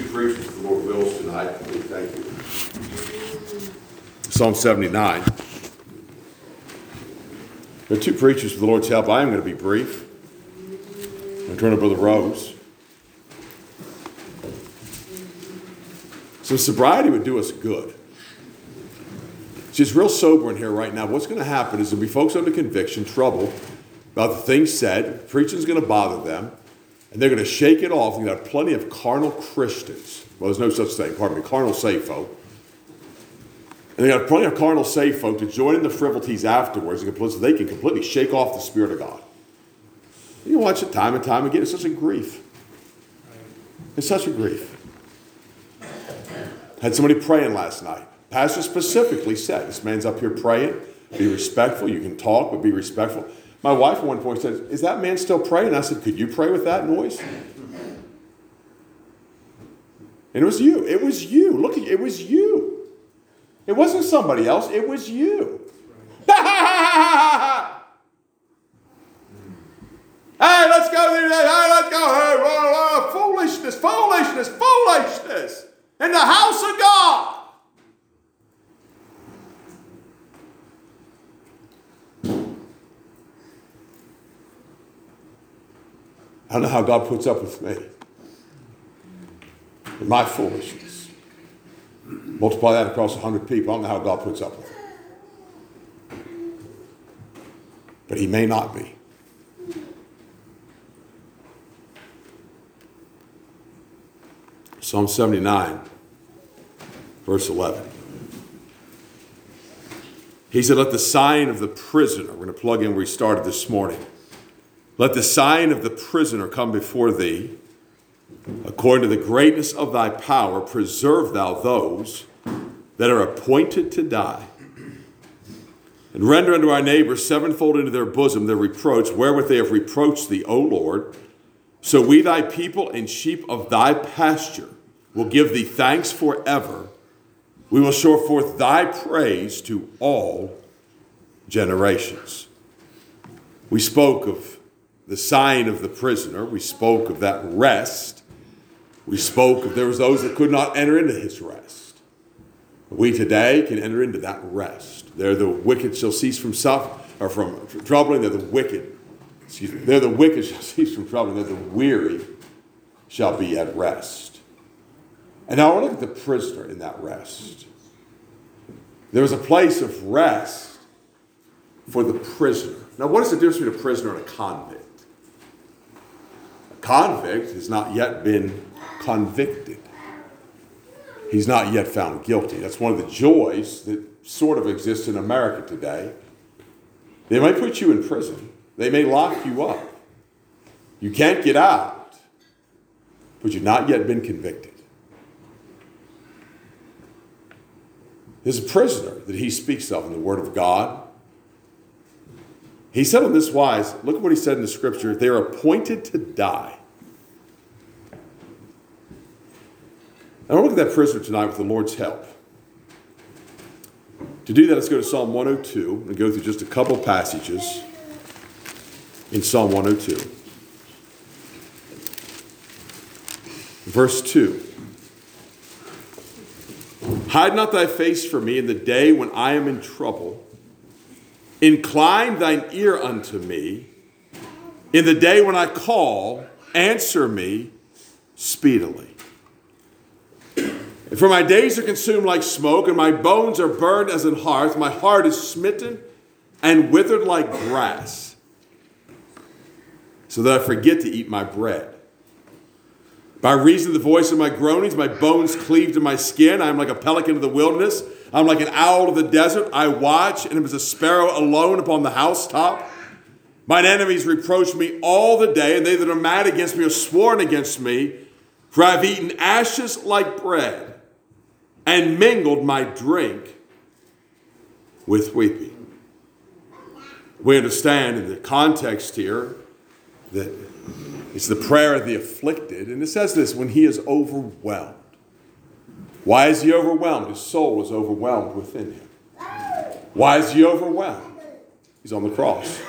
two preachers the Lord wills tonight. Thank you. Psalm 79. There are two preachers with the Lord's help. I am going to be brief. I'm going to turn to Brother Rose. So sobriety would do us good. It's just real sober in here right now. What's going to happen is there'll be folks under conviction, troubled about the things said. Preaching's going to bother them. And they're going to shake it off. You're going to have plenty of carnal Christians. Well, there's no such thing. Pardon me. Carnal saved folk. And they have plenty of carnal saved folk to join in the frivolities afterwards so they can completely shake off the Spirit of God. You watch it time and time again. It's such a grief. It's such a grief. Had somebody praying last night. Pastor specifically said, this man's up here praying. Be respectful. You can talk, but be respectful. My wife at one point said, is that man still praying? I said, could you pray with that noise? And it was you. It was you. Look, it was you. It wasn't somebody else. It was you. Hey, let's go. Hey, let's go. Hey, foolishness, foolishness, foolishness in the house of God. I don't know how God puts up with me and my foolishness. Multiply that across 100 people. I don't know how God puts up with it. But he may not be. Psalm 79, verse 11. He said, let the sign of the prisoner, we're going to plug in where we started this morning. Let the sign of the prisoner come before thee. According to the greatness of thy power, preserve thou those that are appointed to die. And render unto our neighbors sevenfold into their bosom their reproach, wherewith they have reproached thee, O Lord. So we, thy people and sheep of thy pasture, will give thee thanks forever. We will show forth thy praise to all generations. We spoke of the sign of the prisoner. We spoke of that rest. We spoke of there was those that could not enter into his rest. We today can enter into that rest. There the wicked shall cease from troubling. They're the wicked. They're the wicked shall cease from troubling. They're the weary shall be at rest. And now I want to look at the prisoner in that rest. There was a place of rest for the prisoner. Now, what is the difference between a prisoner and a convict? A convict has not yet been convicted. He's not yet found guilty. That's one of the joys that sort of exists in America today. They may put you in prison. They may lock you up. You can't get out, but you've not yet been convicted. There's a prisoner that he speaks of in the Word of God. He said on this wise, look at what he said in the scripture, they are appointed to die. I want to look at that prisoner tonight with the Lord's help. To do that, let's go to Psalm 102 and go through just a couple passages in Psalm 102. Verse 2. Hide not thy face from me in the day when I am in trouble. Incline thine ear unto me. In the day when I call, answer me speedily. For my days are consumed like smoke, and my bones are burned as an hearth. My heart is smitten and withered like grass, so that I forget to eat my bread. By reason of the voice of my groanings, my bones cleave to my skin. I am like a pelican of the wilderness. I am like an owl of the desert. I watch, and am as a sparrow alone upon the housetop. Mine enemies reproach me all the day, and they that are mad against me are sworn against me. For I have eaten ashes like bread, and mingled my drink with weeping. We understand in the context here that it's the prayer of the afflicted. And it says this, when he is overwhelmed. Why is he overwhelmed? His soul is overwhelmed within him. Why is he overwhelmed? He's on the cross.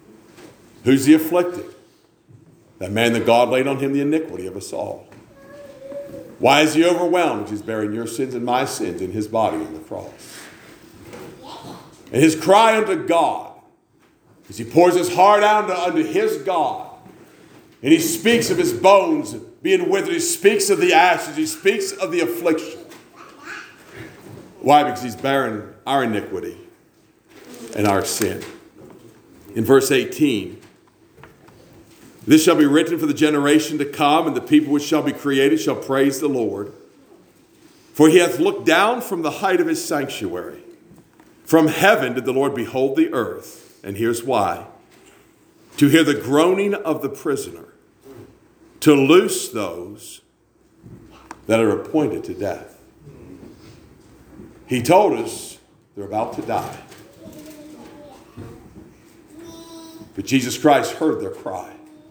Who's the afflicted? That man that God laid on him the iniquity of us all. Why is he overwhelmed? He's bearing your sins and my sins in his body on the cross. And his cry unto God, as he pours his heart out unto his God, and he speaks of his bones being withered, he speaks of the ashes, he speaks of the affliction. Why? Because he's bearing our iniquity and our sin. In verse 18, this shall be written for the generation to come, and the people which shall be created shall praise the Lord. For he hath looked down from the height of his sanctuary. From heaven did the Lord behold the earth. And here's why. To hear the groaning of the prisoner, to loose those that are appointed to death. He told us they're about to die. But Jesus Christ heard their cry.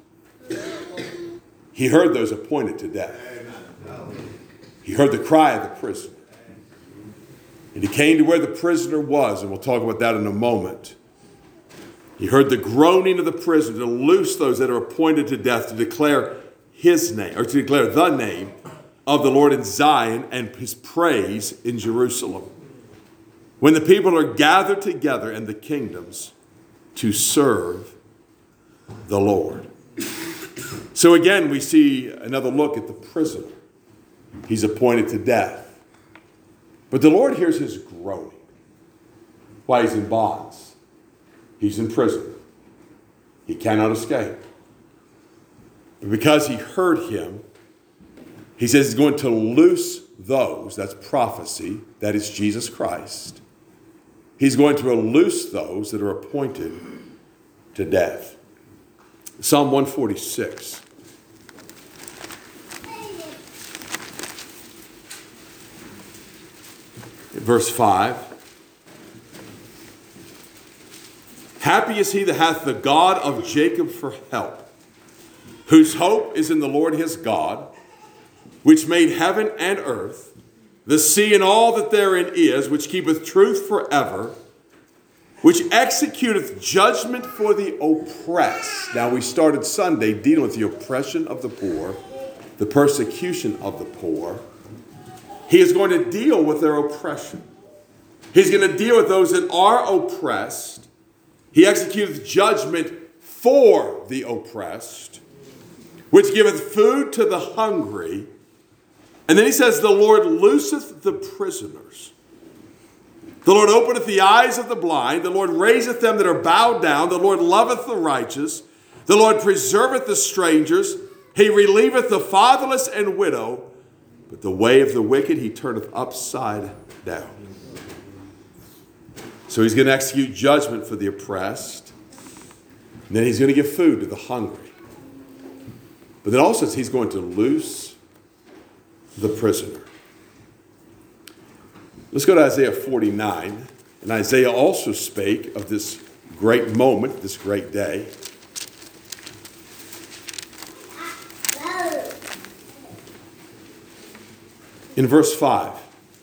He heard those appointed to death. He heard the cry of the prisoner. And he came to where the prisoner was, and we'll talk about that in a moment. He heard the groaning of the prisoner to loose those that are appointed to death, to declare his name, or to declare the name of the Lord in Zion and his praise in Jerusalem. When the people are gathered together in the kingdoms to serve the Lord. So again, we see another look at the prisoner. He's appointed to death. But the Lord hears his groaning. Why? He's in bonds. He's in prison. He cannot escape. But because he heard him, he says he's going to loose those, that's prophecy, that is Jesus Christ. He's going to loose those that are appointed to death. Psalm 146. Verse 5. Happy is he that hath the God of Jacob for help, whose hope is in the Lord his God, which made heaven and earth, the sea and all that therein is, which keepeth truth forever, which executeth judgment for the oppressed. Now, we started Sunday dealing with the oppression of the poor, the persecution of the poor. He is going to deal with their oppression. He's going to deal with those that are oppressed. He executeth judgment for the oppressed, which giveth food to the hungry. And then he says, the Lord looseth the prisoners. The Lord openeth the eyes of the blind. The Lord raiseth them that are bowed down. The Lord loveth the righteous. The Lord preserveth the strangers. He relieveth the fatherless and widow. But the way of the wicked he turneth upside down. So he's going to execute judgment for the oppressed. And then he's going to give food to the hungry. But then also he's going to loose the prisoner. Let's go to Isaiah 49. And Isaiah also spake of this great moment, this great day. In verse 5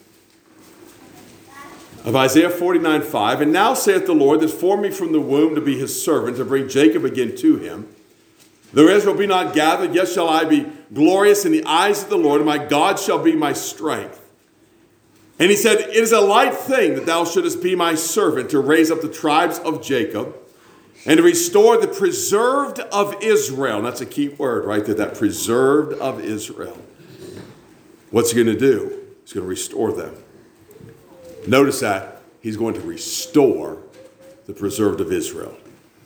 of Isaiah 49:5, and now saith the Lord that formed me from the womb to be his servant, to bring Jacob again to him. Though Israel be not gathered, yet shall I be glorious in the eyes of the Lord, and my God shall be my strength. And he said, it is a light thing that thou shouldest be my servant, to raise up the tribes of Jacob, and to restore the preserved of Israel. And that's a key word right there, that preserved of Israel. What's he going to do? He's going to restore them. Notice that he's going to restore the preserved of Israel.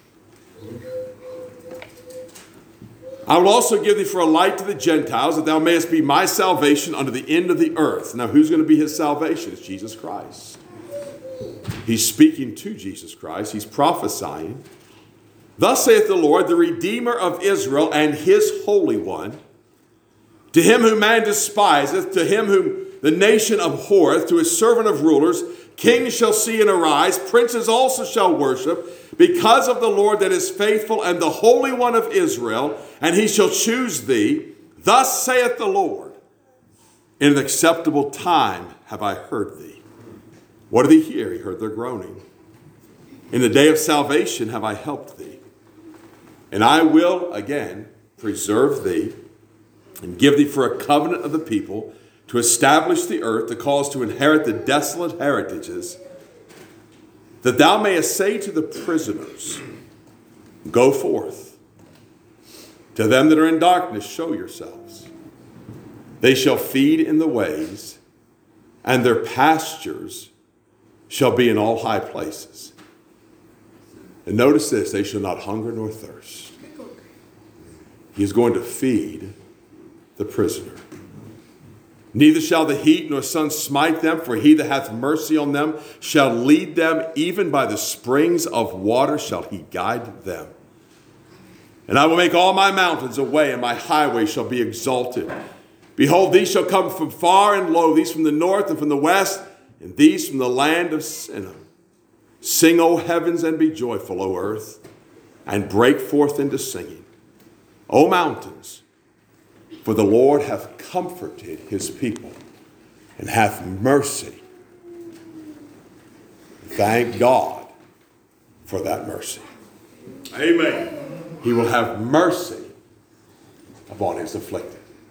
I will also give thee for a light to the Gentiles, that thou mayest be my salvation unto the end of the earth. Now, who's going to be his salvation? It's Jesus Christ. He's speaking to Jesus Christ. He's prophesying. Thus saith the Lord, the Redeemer of Israel and his Holy One, to him whom man despiseth, to him whom the nation abhorreth, to his servant of rulers, kings shall see and arise, princes also shall worship, because of the Lord that is faithful and the Holy One of Israel, and he shall choose thee. Thus saith the Lord, in an acceptable time have I heard thee. What did he hear? He heard their groaning. In the day of salvation have I helped thee. And I will again preserve thee. and give thee for a covenant of the people, to establish the earth, to cause to inherit the desolate heritages, that thou mayest say to the prisoners, go forth. To them that are in darkness, show yourselves. They shall feed in the ways, and their pastures shall be in all high places. And notice this, they shall not hunger nor thirst. He is going to feed the prisoner. Neither shall the heat nor sun smite them, for he that hath mercy on them shall lead them, even by the springs of water shall he guide them. And I will make all my mountains a way, and my highway shall be exalted. Behold, these shall come from far and low, these from the north and from the west, and these from the land of Sinim. Sing, O heavens, and be joyful, O earth, and break forth into singing. O mountains, for the Lord hath comforted his people, and hath mercy. Thank God for that mercy. Amen. He will have mercy upon his afflicted.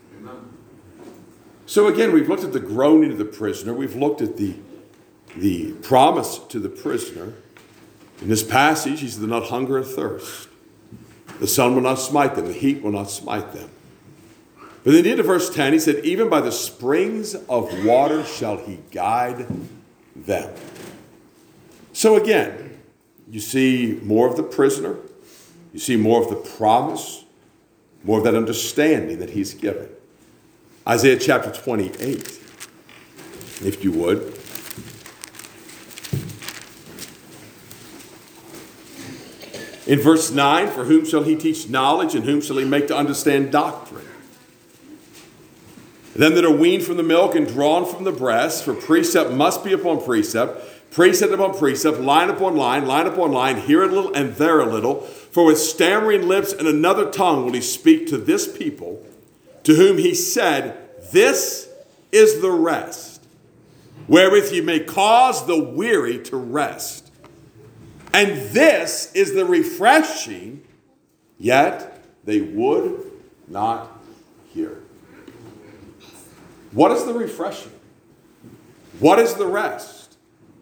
So again, we've looked at the groaning of the prisoner. We've looked at the promise to the prisoner. In this passage, he said, "Do not hunger or thirst. The sun will not smite them. The heat will not smite them." But then into verse 10, he said, "Even by the springs of water shall he guide them." So again, you see more of the prisoner. You see more of the promise, more of that understanding that he's given. Isaiah chapter 28, if you would. In verse 9, "For whom shall he teach knowledge, and whom shall he make to understand doctrine? Them that are weaned from the milk and drawn from the breast, for precept must be upon precept, precept upon precept, line upon line, line upon line, here a little and there a little. For with stammering lips and another tongue will he speak to this people, to whom he said, this is the rest, wherewith ye may cause the weary to rest. And this is the refreshing, yet they would not hear." What is the refreshing? What is the rest?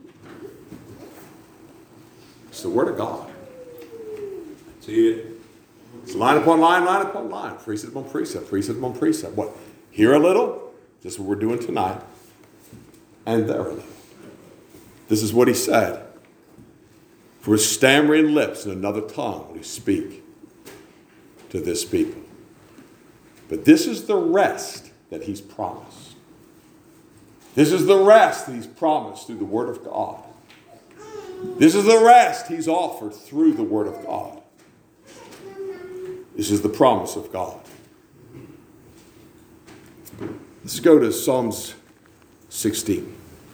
It's the Word of God. See it? It's line upon line, line upon line, precept upon precept, precept upon precept. What? Here a little, just what we're doing tonight, and there a little. This is what he said. "For with stammering lips and another tongue will he speak to this people." But this is the rest that he's promised. This is the rest that he's promised through the Word of God. This is the rest he's offered through the Word of God. This is the promise of God. Let's go to Psalms 16.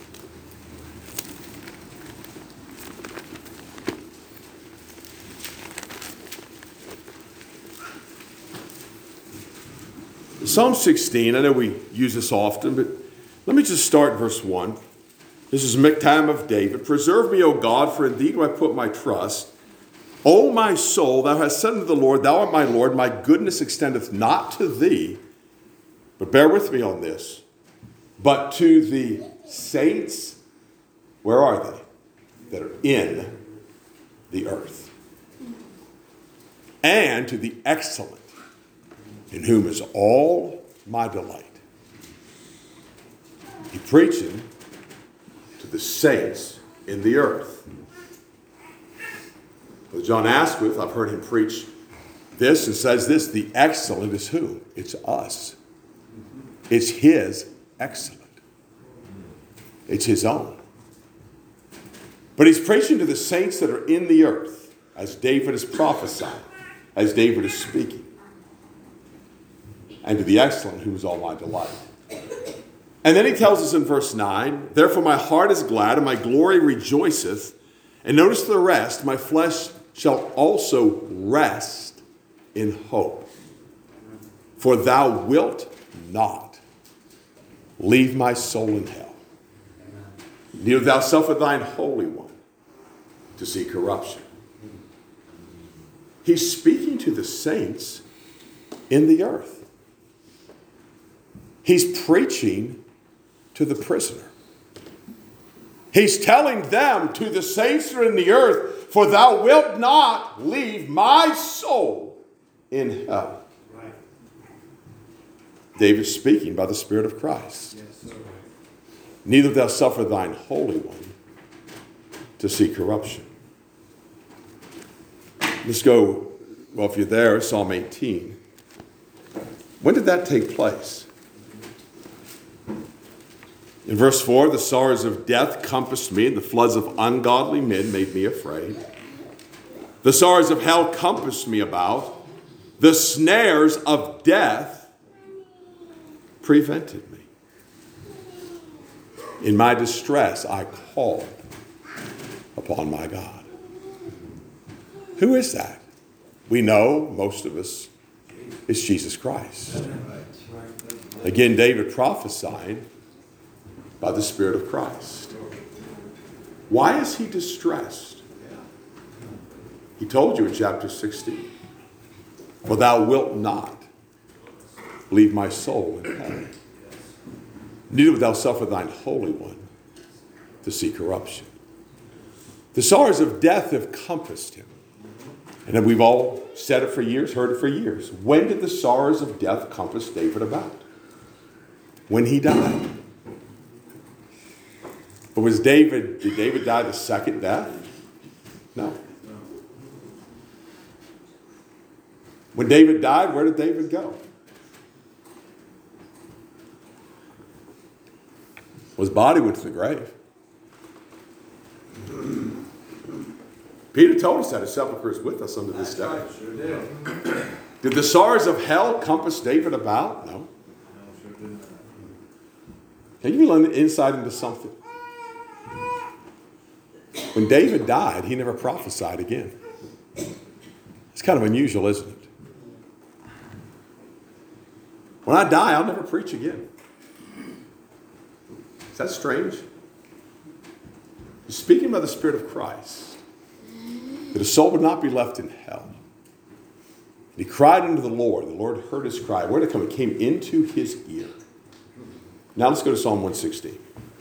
Psalm 16, I know we use this often, but let me just start verse 1. This is Miktam of David. "Preserve me, O God, for in thee do I put my trust. O my soul, thou hast said unto the Lord, thou art my Lord, my goodness extendeth not to thee," but bear with me on this, "but to the saints," where are they? "That are in the earth. And to the excellent, in whom is all my delight." He's preaching to the saints in the earth. Well, John Asquith, I've heard him preach this and says this, the excellent is who? It's us. It's his excellent. It's his own. But he's preaching to the saints that are in the earth, as David is prophesying, as David is speaking. And to the excellent, who is all my delight. And then he tells us in verse 9, "Therefore my heart is glad, and my glory rejoiceth." And notice the rest, "My flesh shall also rest in hope. For thou wilt not leave my soul in hell. Neither thou suffer thine Holy One to see corruption." He's speaking to the saints in the earth. He's preaching to the prisoner. He's telling them, to the saints that are in the earth, for thou wilt not leave my soul in hell. Right. David's speaking by the Spirit of Christ. Yes. Neither thou suffer thine Holy One to see corruption. Let's go, well, if you're there, Psalm 18. When did that take place? In verse 4, the sorrows of death compassed me, and the floods of ungodly men made me afraid. The sorrows of hell compassed me about. The snares of death prevented me. In my distress, I called upon my God. Who is that? We know, most of us, it's Jesus Christ. Again, David prophesied by the Spirit of Christ. Why is he distressed? He told you in chapter 16, for thou wilt not leave my soul in hell. Neither wilt thou suffer thine Holy One to see corruption. The sorrows of death have compassed him. And we've all said it for years, heard it for years. When did the sorrows of death compass David about? When he died. But did David die the second death? No. When David died, where did David go? Well, his body went to the grave. Peter told us that his sepulchre is with us unto this day. Right, sure did. Did the sorrows of hell compass David about? No. Sure did. Can you learn insight into something? When David died, he never prophesied again. It's kind of unusual, isn't it? When I die, I'll never preach again. Is that strange? He's speaking by the Spirit of Christ, that his soul would not be left in hell. And he cried unto the Lord. The Lord heard his cry. Where did it come? It came into his ear. Now let's go to Psalm 116.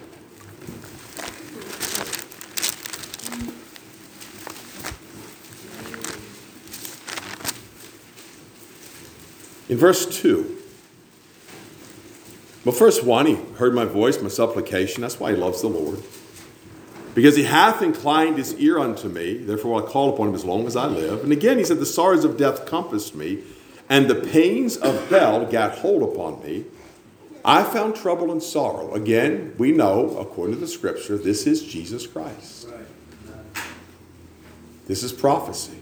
In verse 2. Well, verse 1, he heard my voice, my supplication. That's why he loves the Lord. Because he hath inclined his ear unto me, therefore I call upon him as long as I live. And again he said, the sorrows of death compassed me, and the pains of hell gat hold upon me. I found trouble and sorrow. Again, we know, according to the scripture, this is Jesus Christ. This is prophecy.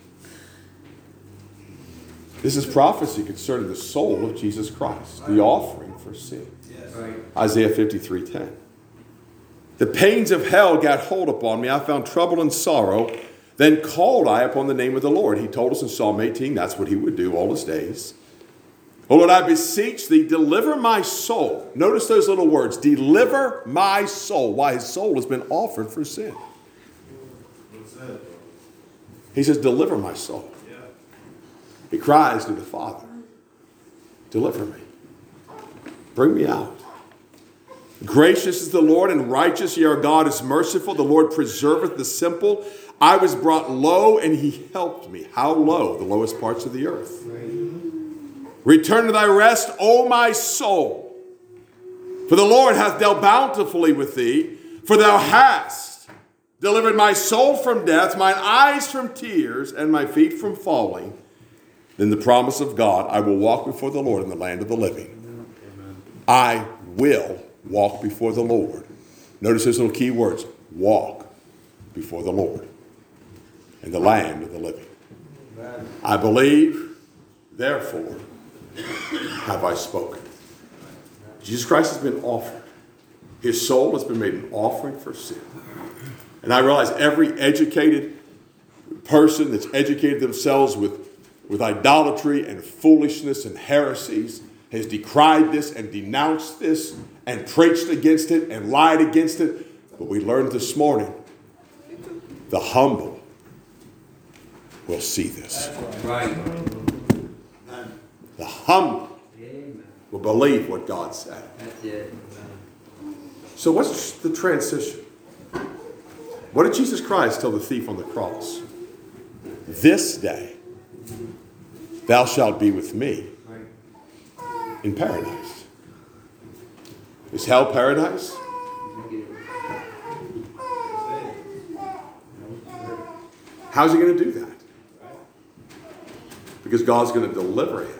This is prophecy concerning the soul of Jesus Christ, the offering for sin. Isaiah 53:10. The pains of hell got hold upon me. I found trouble and sorrow. Then called I upon the name of the Lord. He told us in Psalm 18 that's what he would do all his days. O Lord, I beseech thee, deliver my soul. Notice those little words. Deliver my soul. Why? His soul has been offered for sin. What's that? He says, deliver my soul. Yeah. He cries to the Father, deliver me. Bring me out. Gracious is the Lord, and righteous. Yea, our God is merciful. The Lord preserveth the simple. I was brought low, and he helped me. How low? The lowest parts of the earth. Return to thy rest, O my soul. For the Lord hath dealt bountifully with thee. For thou hast delivered my soul from death, mine eyes from tears, and my feet from falling. Then the promise of God, I will walk before the Lord in the land of the living. I will walk before the Lord. Notice those little key words. Walk before the Lord in the land of the living. Amen. I believe, therefore have I spoken. Jesus Christ has been offered. His soul has been made an offering for sin. And I realize every educated person that's educated themselves with idolatry and foolishness and heresies has decried this and denounced this and preached against it and lied against it. But we learned this morning, the humble will see this. Right. The humble will will believe what God said. That's it. So what's the transition? What did Jesus Christ tell the thief on the cross? This day thou shalt be with me in paradise. Is hell paradise? How's he going to do that? Because God's going to deliver him.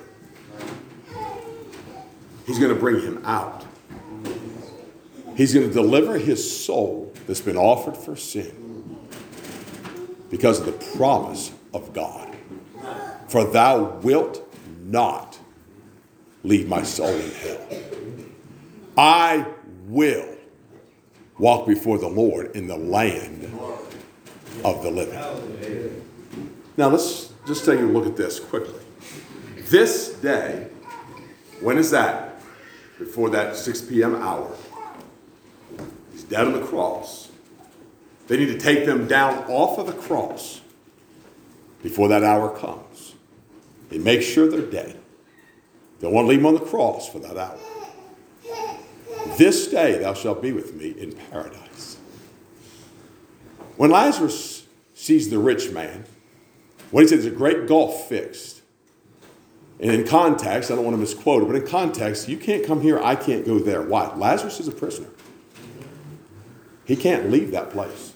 He's going to bring him out. He's going to deliver his soul that's been offered for sin because of the promise of God. For thou wilt not leave my soul in hell. I will walk before the Lord in the land of the living. Now let's just take a look at this quickly. This day, when is that? Before that 6 p.m. hour. He's dead on the cross. They need to take them down off of the cross before that hour comes. They make sure they're dead. They don't want to leave them on the cross for that hour. This day thou shalt be with me in paradise. When Lazarus sees the rich man, what he says is a great gulf fixed. And in context, I don't want to misquote it, but in context, you can't come here, I can't go there. Why? Lazarus is a prisoner. He can't leave that place.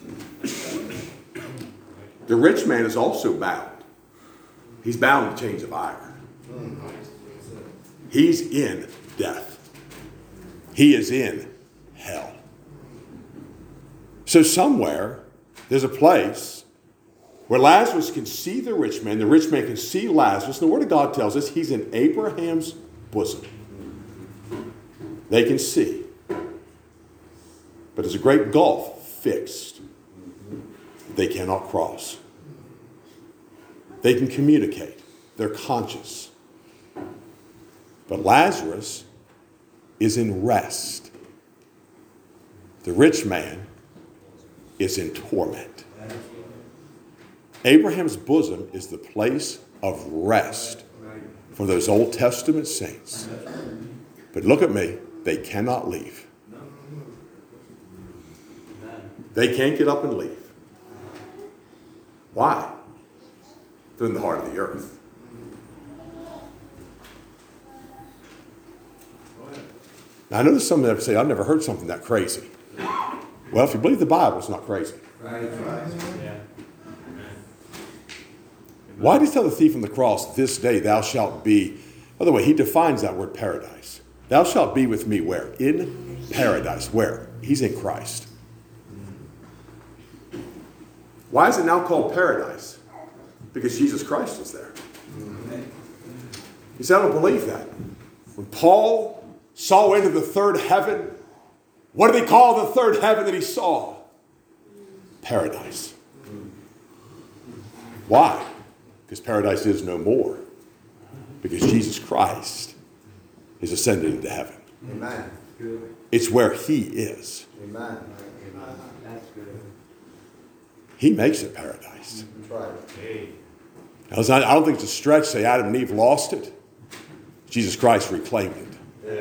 The rich man is also bound. He's bound in chains of iron. He's in death. He is in hell. So somewhere, there's a place where Lazarus can see the rich man can see Lazarus. The Word of God tells us he's in Abraham's bosom. They can see. But there's a great gulf fixed they cannot cross. They can communicate. They're conscious. But Lazarus is in rest. The rich man is in torment. Abraham's bosom is the place of rest for those Old Testament saints. But look at me, they cannot leave. They can't get up and leave. Why? They're in the heart of the earth. Now, I know there's some that say, I've never heard something that crazy. Well, if you believe the Bible, it's not crazy. Right. Yeah. Why did he tell the thief on the cross, this day thou shalt be? By the way, he defines that word paradise. Thou shalt be with me where? In paradise. Where? He's in Christ. Why is it now called paradise? Because Jesus Christ is there. He said, I don't believe that. When Paul saw into the third heaven, what did he call the third heaven that he saw? Paradise. Why? Because paradise is no more. Because Jesus Christ is ascended into heaven. Amen. It's where he is. Amen. That's good. He makes it paradise. That's right. Now, I don't think it's a stretch to say Adam and Eve lost it. Jesus Christ reclaimed it.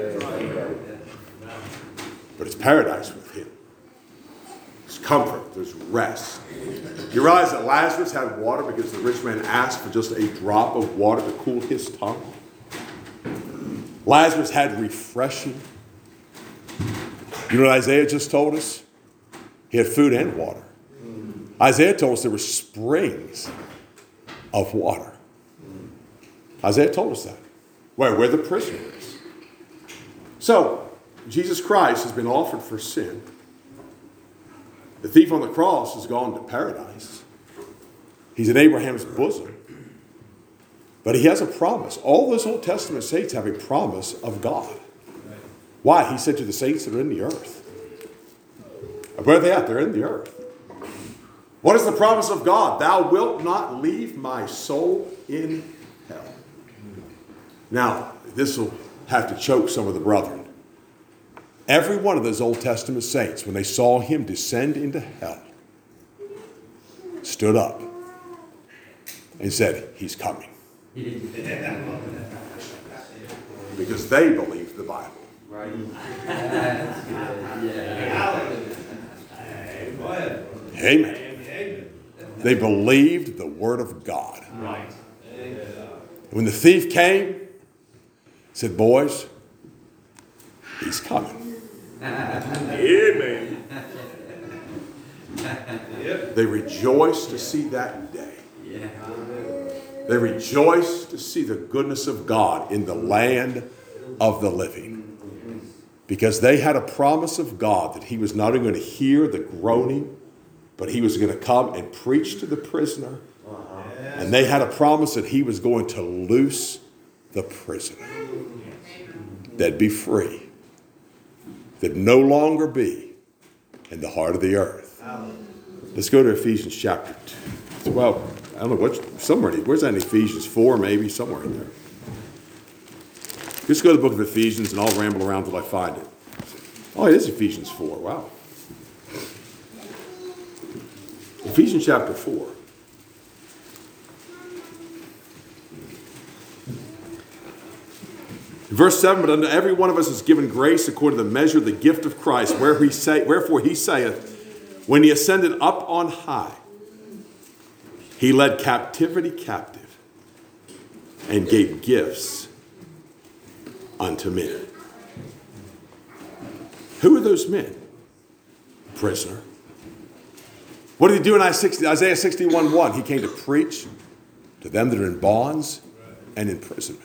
But it's paradise with him. There's comfort. There's rest. You realize that Lazarus had water because the rich man asked for just a drop of water to cool his tongue? Lazarus had refreshing. You know what Isaiah just told us? He had food and water. Isaiah told us there were springs of water. Isaiah told us that. Where the prisoner is. So, Jesus Christ has been offered for sin. The thief on the cross has gone to paradise. He's in Abraham's bosom. But he has a promise. All those Old Testament saints have a promise of God. Why? He said to the saints that are in the earth. Where are they at? They're in the earth. What is the promise of God? Thou wilt not leave my soul in hell. Now, this will have to choke some of the brethren. Every one of those Old Testament saints, when they saw him descend into hell, stood up and said, he's coming. Because they believed the Bible. Right. That's good. Yeah. Go ahead. Amen. They believed the word of God. Right. When the thief came, he said, boys, he's coming. Amen. They rejoiced to see that day. Yeah. They rejoiced to see the goodness of God in the land of the living. Because they had a promise of God that he was not only going to hear the groaning, but he was going to come and preach to the prisoner. And they had a promise that he was going to loose the prisoner. They'd be free. They'd no longer be in the heart of the earth. Let's go to Ephesians chapter 2. Well, I don't know where's that in Ephesians 4, maybe somewhere in there. Let's go to the book of Ephesians and I'll ramble around till I find it. Oh, it is Ephesians 4. Wow. Ephesians chapter 4. Verse 7, but unto every one of us is given grace according to the measure of the gift of Christ, wherefore he saith, when he ascended up on high, he led captivity captive and gave gifts unto men. Who are those men? Prisoner. What did he do in Isaiah 61:1? He came to preach to them that are in bonds and imprisonment.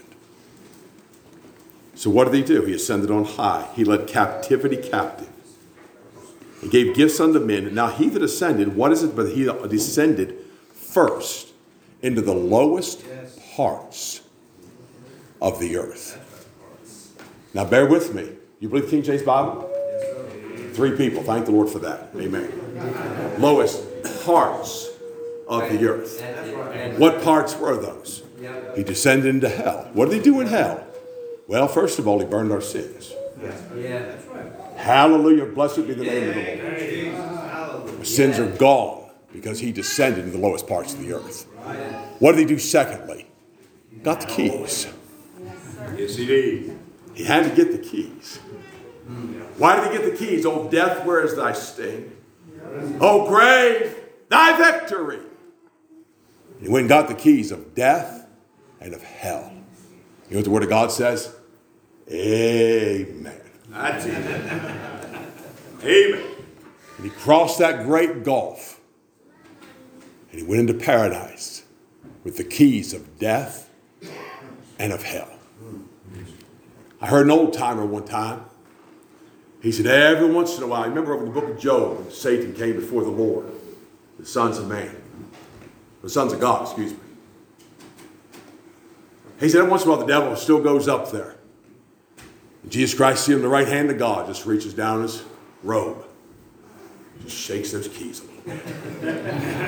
So what did he do? He ascended on high. He led captivity captive. He gave gifts unto men. Now he that ascended, what is it but he descended first into the lowest parts of the earth. Now bear with me. You believe King James Bible? 3 people. Thank the Lord for that. Amen. Lowest parts of the earth. What parts were those? He descended into hell. What did he do in hell? Well, first of all, he burned our sins. Yeah. Hallelujah. Blessed be the name of the Lord. Our sins are gone because he descended into the lowest parts of the earth. What did he do secondly? Got the keys. Yes, he did. He had to get the keys. Why did he get the keys? Oh, death, where is thy sting? Oh, grave, thy victory. He went and got the keys of death and of hell. You know what the Word of God says? Amen. That's it. Amen. And he crossed that great gulf. And he went into paradise with the keys of death and of hell. I heard an old timer one time. He said, every once in a while, I remember over in the book of Job, when Satan came before the Lord, the sons of man, the sons of God, excuse me. He said, every once in a while, the devil still goes up there. And Jesus Christ, seated on the right hand of God, just reaches down his robe, just shakes those keys a little bit.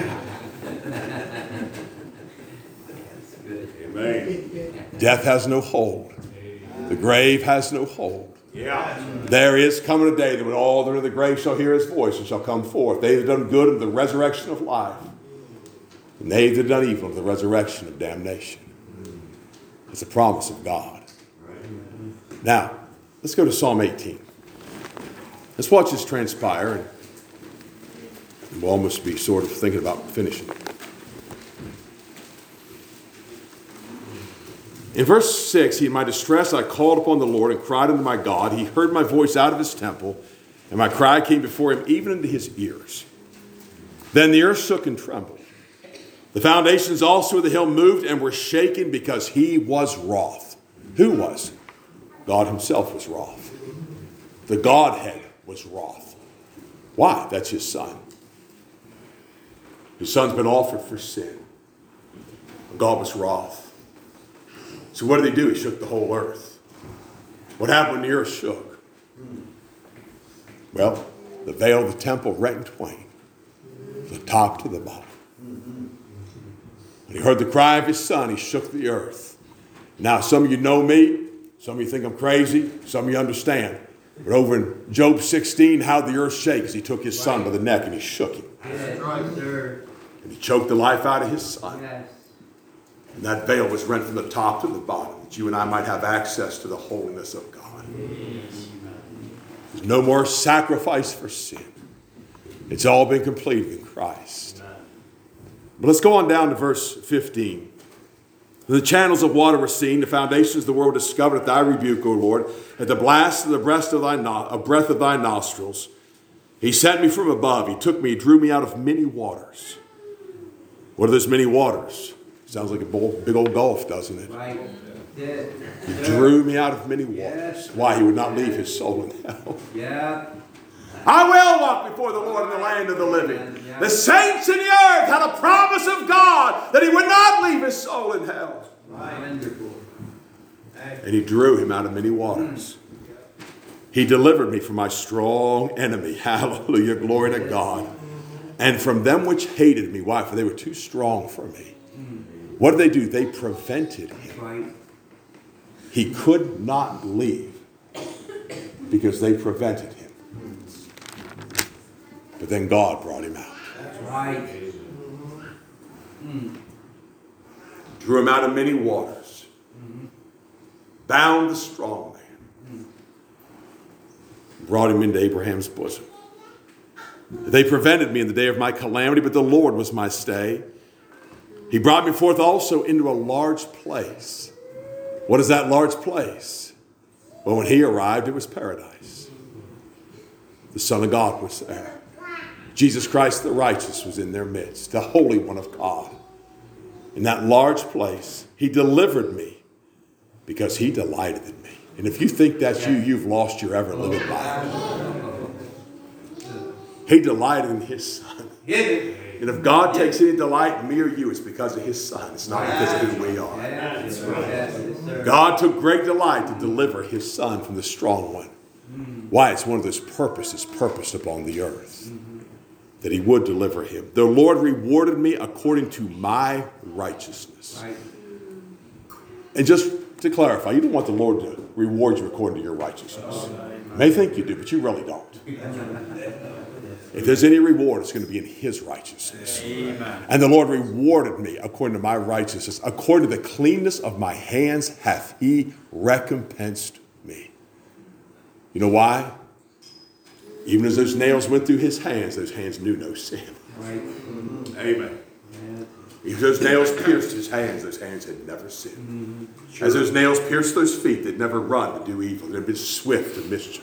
Amen. Death has no hold. The grave has no hold. Yeah. There is coming a day that when all that are in the grave shall hear his voice and shall come forth. They that have done good of the resurrection of life, and they that have done evil of the resurrection of damnation. It's a promise of God. Now, let's go to Psalm 18. Let's watch this transpire, and we'll almost be sort of thinking about finishing it. In verse 6, in my distress I called upon the Lord and cried unto my God. He heard my voice out of his temple, and my cry came before him even into his ears. Then the earth shook and trembled. The foundations also of the hill moved and were shaken because he was wroth. Who was? God himself was wroth. The Godhead was wroth. Why? That's his son. His son's been offered for sin. God was wroth. So what did he do? He shook the whole earth. What happened when the earth shook? Well, the veil of the temple rent in twain, from the top to the bottom. When he heard the cry of his son, he shook the earth. Now, some of you know me. Some of you think I'm crazy. Some of you understand. But over in Job 16, how the earth shakes. He took his son by the neck and he shook him. Yes, sir. And he choked the life out of his son. Yes. And that veil was rent from the top to the bottom, that you and I might have access to the holiness of God. There's no more sacrifice for sin. It's all been completed in Christ. But let's go on down to verse 15. The channels of water were seen, the foundations of the world discovered at thy rebuke, O Lord, at the blast of the breath of thy nostrils. He sent me from above. He took me, he drew me out of many waters. What are those many waters? Sounds like a big old gulf, doesn't it? Right. He drew me out of many waters. Why? He would not leave his soul in hell. Yeah. I will walk before the Lord in the land of the living. The saints in the earth had a promise of God that he would not leave his soul in hell. Wonderful. And he drew him out of many waters. He delivered me from my strong enemy. Hallelujah. Glory to God. And from them which hated me. Why? For they were too strong for me. What did they do? They prevented him. Right. He could not leave because they prevented him. But then God brought him out. That's right. Drew him out of many waters. Bound the strong man. Brought him into Abraham's bosom. They prevented me in the day of my calamity, but the Lord was my stay. He brought me forth also into a large place. What is that large place? Well, when he arrived, it was paradise. The Son of God was there. Jesus Christ the righteous was in their midst, the Holy One of God. In that large place, he delivered me because he delighted in me. And if you think that's you, you've lost your ever-living Bible. He delighted in his Son. And if God takes any delight in me or you, it's because of his Son. It's not because of who we are. God took great delight to deliver his Son from the strong one. Why? It's one of those purposes purposed upon the earth, that he would deliver him. The Lord rewarded me according to my righteousness. And just to clarify, you don't want the Lord to reward you according to your righteousness. You may think you do, but you really don't. If there's any reward, it's going to be in his righteousness. Amen. And the Lord rewarded me according to my righteousness. According to the cleanness of my hands hath he recompensed me. You know why? Even as those nails went through his hands, those hands knew no sin. Right. Amen. Even as those nails pierced his hands, those hands had never sinned. As those nails pierced those feet, they'd never run to do evil. They'd been swift to mischief.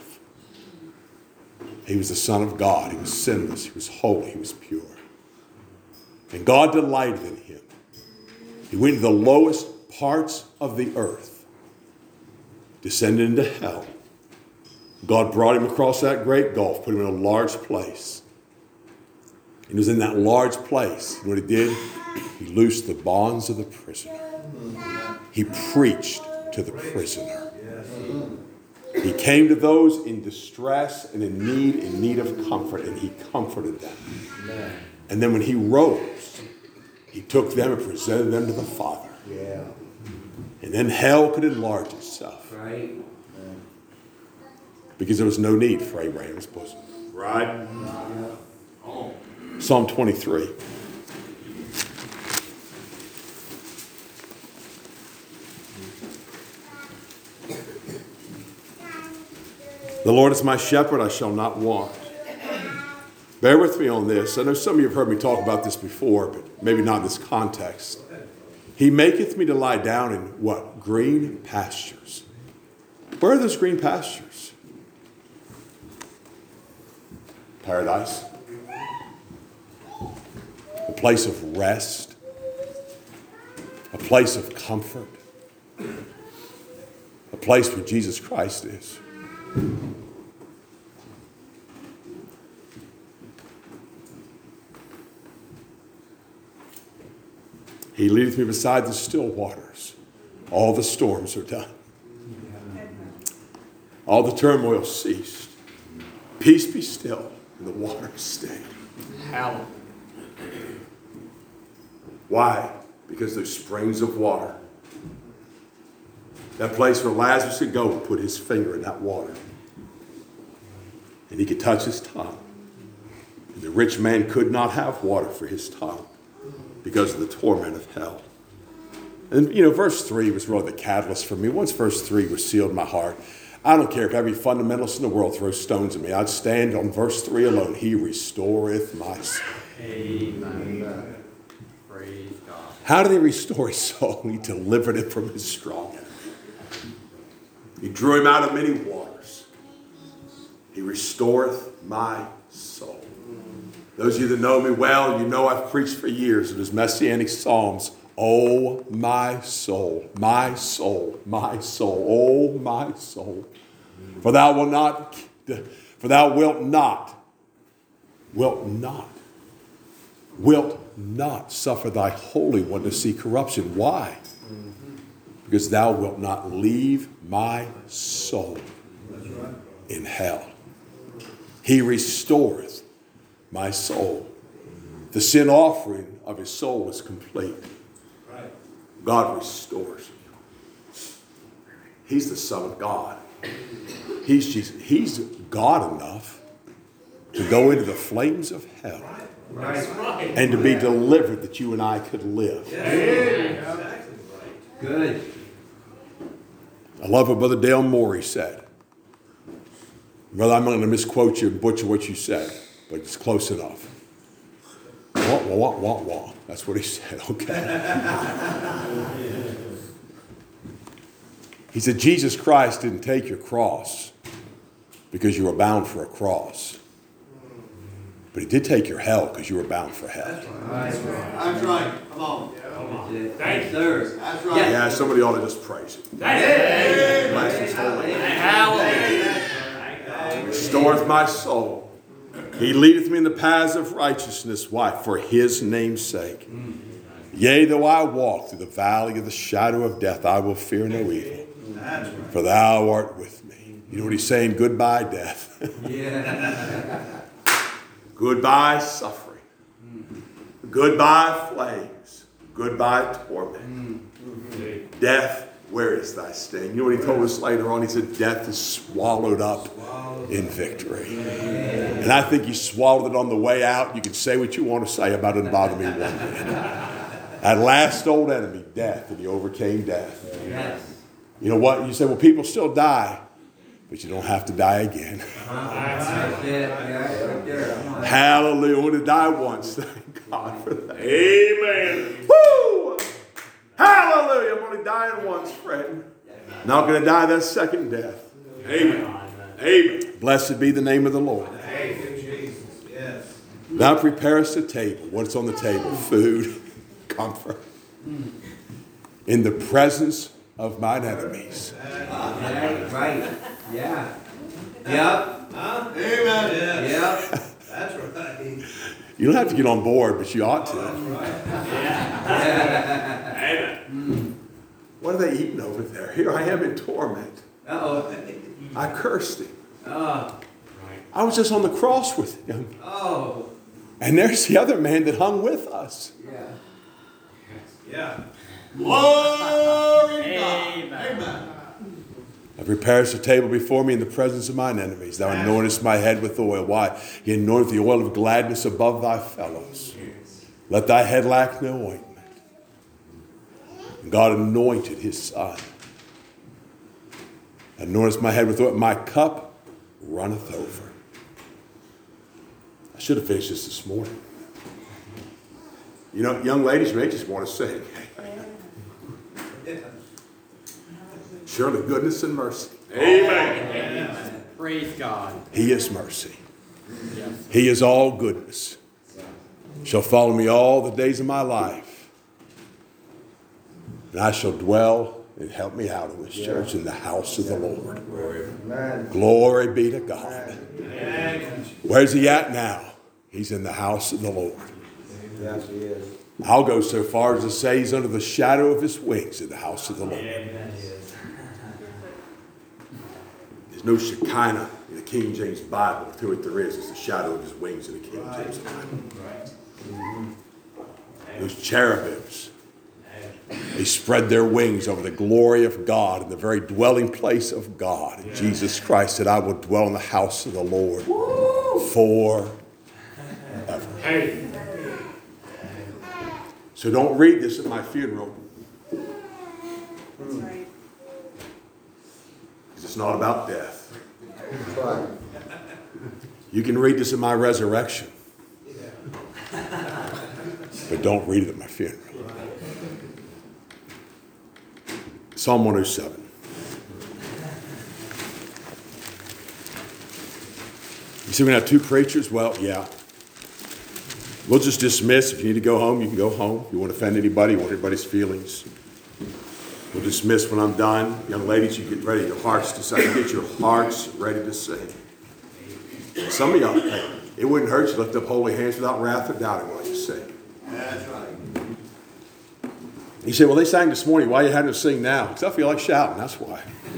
He was the Son of God. He was sinless. He was holy. He was pure. And God delighted in him. He went to the lowest parts of the earth, descended into hell. God brought him across that great gulf, put him in a large place. He was in that large place. And what he did, he loosed the bonds of the prisoner. He preached to the prisoner. He came to those in distress and in need of comfort, and he comforted them. And then when he rose, he took them and presented them to the Father. And then hell could enlarge itself. Right. Because there was no need for Abraham's bosom. Right. Psalm 23. The Lord is my shepherd, I shall not want. Bear with me on this. I know some of you have heard me talk about this before, but maybe not in this context. He maketh me to lie down in what? Green pastures. Where are those green pastures? Paradise. A place of rest. A place of comfort. A place where Jesus Christ is. He leadeth me beside the still waters. All the storms are done. All the turmoil ceased. Peace be still, and the waters stay. Hallelujah. Why? Because those springs of water, that place where Lazarus could go and put his finger in that water, and he could touch his tongue. And the rich man could not have water for his tongue because of the torment of hell. And, verse 3 was really the catalyst for me. Once verse 3 was sealed in my heart, I don't care if every fundamentalist in the world throws stones at me. I'd stand on verse 3 alone. He restoreth my soul. Amen. Praise God. How did he restore his soul? He delivered it from his strong enemy. He drew him out of many waters. He restoreth my soul. Those of you that know me well, you know I've preached for years in his messianic psalms. Oh, my soul, my soul, my soul, oh, my soul. For thou wilt not suffer thy Holy One to see corruption. Why? Because thou wilt not leave my soul in hell. He restoreth my soul. The sin offering of his soul is complete. God restores you. He's the Son of God. He's Jesus. He's God enough to go into the flames of hell and to be delivered that you and I could live. Good. I love what Brother Dale Morey said. Brother, I'm going to misquote you and butcher what you said, but it's close enough. Wah, wah, wah, wah, wah. That's what he said, okay. He said, Jesus Christ didn't take your cross because you were bound for a cross. But he did take your hell because you were bound for hell. That's right. Come on. Thank you, sir. That's right. Yeah, somebody ought to just praise him. Bless his holy name. Hallelujah. Restoreth my soul. He leadeth me in the paths of righteousness. Why? For his name's sake. Yea, though I walk through the valley of the shadow of death, I will fear no evil. For thou art with me. You know what he's saying? Goodbye, death. Yeah. Goodbye, suffering. Goodbye, flames. Goodbye, torment. Death, where is thy sting? You know what he told us later on? He said, death is swallowed up in victory. And I think he swallowed it on the way out. You can say what you want to say about it, and bother me one bit. That last old enemy, death, and he overcame death. Yes. You know what? You say, well, people still die, but you don't have to die again. That's it. Yeah, right there. Come on. Hallelujah. I want to die once. Thank God for that. Amen. Woo! Hallelujah. I'm going to die once, friend. Not going to die that second death. Amen. Amen. Blessed be the name of the Lord. Thank you, Jesus. Yes. Thou preparest a table. What's on the table? Food, comfort. In the presence of mine enemies. Yeah, right. Yeah. Yep. Huh? Amen. Yep. That's right. You don't have to get on board, but you ought to. Amen. What are they eating over there? Here I am in torment. Uh-oh. I cursed him. Oh. I was just on the cross with him. Oh. And there's the other man that hung with us. Yeah. Yeah. Glory to God. Amen. Amen. Thou preparest a table before me in the presence of mine enemies. Thou anointest my head with oil. Why? He anointeth the oil of gladness above thy fellows. Let thy head lack no ointment. And God anointed his son. Anointest my head with oil. My cup runneth over. I should have finished this morning. You know, young ladies may just want to sing. Surely goodness and mercy. Amen. Praise God. He is mercy. He is all goodness. Shall follow me all the days of my life. And I shall dwell, and help me out in this church, in the house of the Lord. Glory be to God. Where's he at now? He's in the house of the Lord. Yes, he is. I'll go so far as to say he's under the shadow of his wings in the house of the Lord. There's no Shekinah in the King James Bible. To it there is. It's the shadow of his wings in the King James Bible. Those cherubims, they spread their wings over the glory of God in the very dwelling place of God. And Jesus Christ said, I will dwell in the house of the Lord forever. So don't read this at my funeral. That's right. Because It's not about death. That's right. You can read this at my resurrection. But don't read it at my funeral. Psalm 107. You see, we have two preachers. Well, yeah. We'll just dismiss. If you need to go home, you can go home. If you want to offend anybody, want everybody's feelings. We'll dismiss when I'm done. Young ladies, you get ready. Your hearts to sing. Get your hearts ready to sing. Some of y'all, hey, it wouldn't hurt you to lift up holy hands without wrath or doubting while you sing. That's right. You say, well, they sang this morning. Why are you having to sing now? Because I feel like shouting. That's why.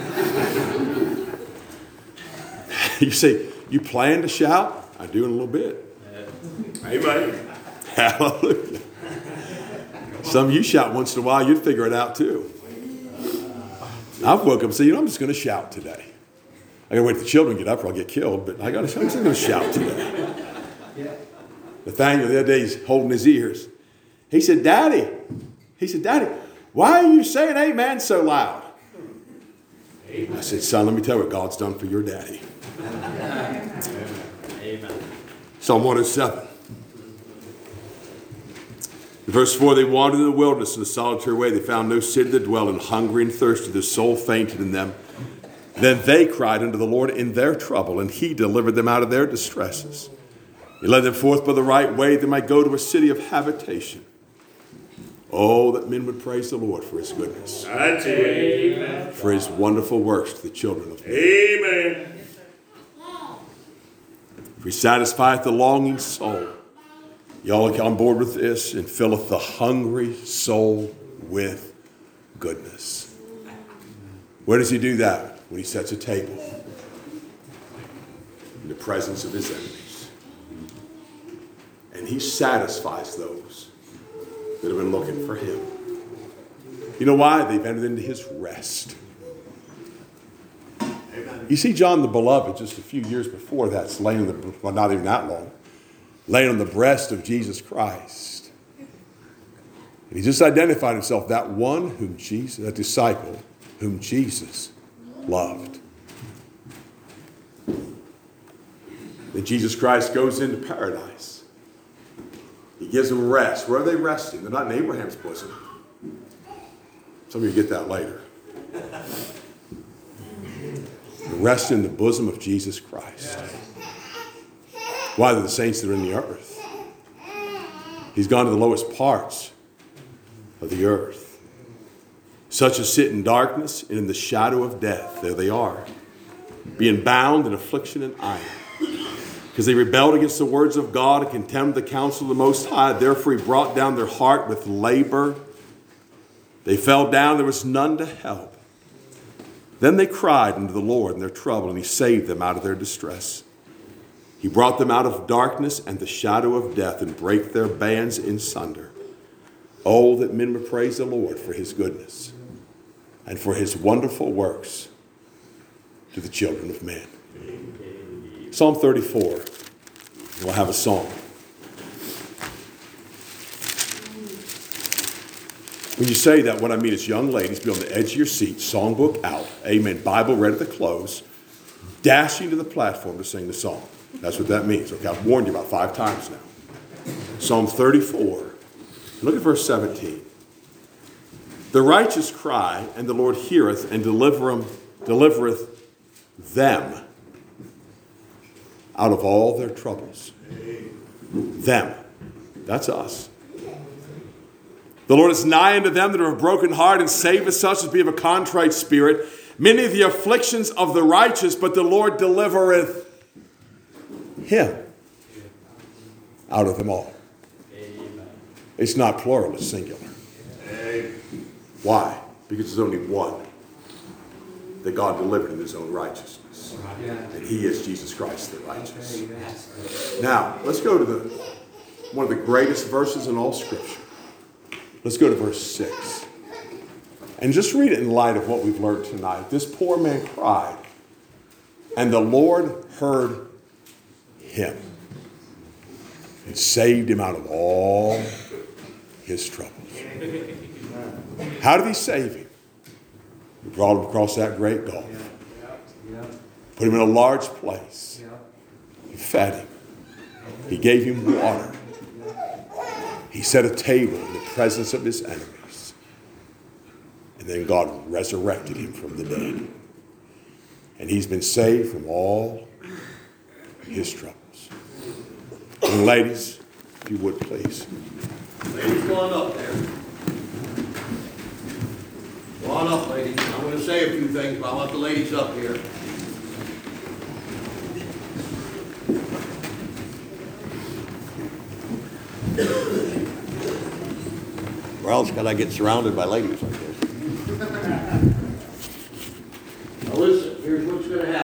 You say, you plan to shout? I do in a little bit. Amen. Hallelujah. Some of you shout once in a while. You'd figure it out too. I've woke up and said, I'm just going to shout today. I got to wait till the children get up or I'll get killed. But I'm just going to shout today. Nathaniel the other day, he's holding his ears. He said, Daddy, why are you saying amen so loud? I said, son, let me tell you what God's done for your daddy. Amen. Psalm 107. In verse 4, they wandered in the wilderness in a solitary way. They found no city to dwell in, hungry and thirsty. Their soul fainted in them. Then they cried unto the Lord in their trouble, and he delivered them out of their distresses. He led them forth by the right way, they might go to a city of habitation. Oh, that men would praise the Lord for his goodness. That's it. Amen. For his wonderful works to the children of men. Amen. For he satisfieth the longing soul. Y'all are on board with this, and filleth the hungry soul with goodness. Where does he do that? When he sets a table in the presence of his enemies. And he satisfies those that have been looking for him. You know why? They've entered into his rest. You see John the Beloved just a few years before that's laying on well, not even that long, laying on the breast of Jesus Christ. And he just identified himself, that one whom Jesus, that disciple whom Jesus loved. Then Jesus Christ goes into paradise. He gives them rest. Where are they resting? They're not in Abraham's bosom. Some of you get that later. They rest in the bosom of Jesus Christ. Why? They're the saints that are in the earth. He's gone to the lowest parts of the earth. Such as sit in darkness and in the shadow of death. There they are. Being bound in affliction and iron. Because they rebelled against the words of God and contemned the counsel of the Most High. Therefore he brought down their heart with labor. They fell down. There was none to help. Then they cried unto the Lord in their trouble, and he saved them out of their distress. He brought them out of darkness and the shadow of death, and brake their bands in sunder. Oh, that men would praise the Lord for his goodness and for his wonderful works to the children of men. Psalm 34. We'll have a song. When you say that, what I mean is young ladies be on the edge of your seat, songbook out, amen, Bible ready to close, dashing to the platform to sing the song. That's what that means. Okay, I've warned you about 5 times now. Psalm 34. Look at verse 17. The righteous cry, and the Lord heareth, and delivereth them out of all their troubles. Them. That's us. The Lord is nigh unto them that are of broken heart, and saveth such as be of a contrite spirit. Many of the afflictions of the righteous, but the Lord delivereth him out of them all. Amen. It's not plural, it's singular. Amen. Why? Because there's only one that God delivered in his own righteousness. And he is Jesus Christ the righteous. Now, let's go to one of the greatest verses in all Scripture. Let's go to verse 6. And just read it in light of what we've learned tonight. This poor man cried, and the Lord heard him and saved him out of all his troubles. How did he save him? He brought him across that great gulf. Yep. Put him in a large place. Yep. He fed him. He gave him water. He set a table in the presence of his enemies. And then God resurrected him from the dead. And he's been saved from all his troubles. And ladies, if you would please. Ladies, go on up there. Go on up, ladies. I'm going to say a few things, but I want the ladies up here. Or else can I get surrounded by ladies like this?